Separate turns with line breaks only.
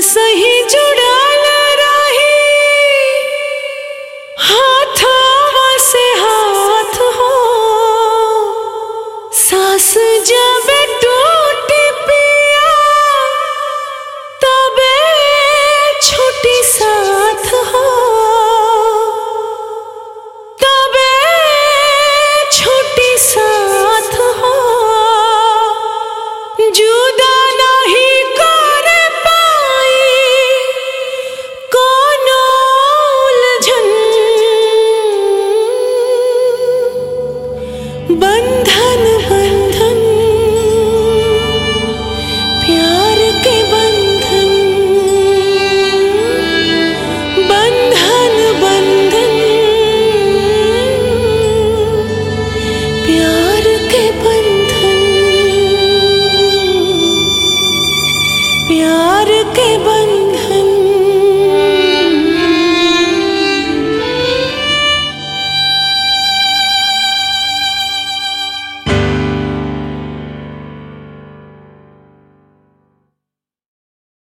सही जुड़ाल रही हाथवा से हाथ हो। सांस जब टूट पिया तबे छूटी साथ हो, तबे छूटी साथ हो। जुदा नहीं कर पाई कोनो उलझन, बंधन बंधन प्यार के बंधन, बंधन बंधन प्यार के बंधन, प्यार के बंधन।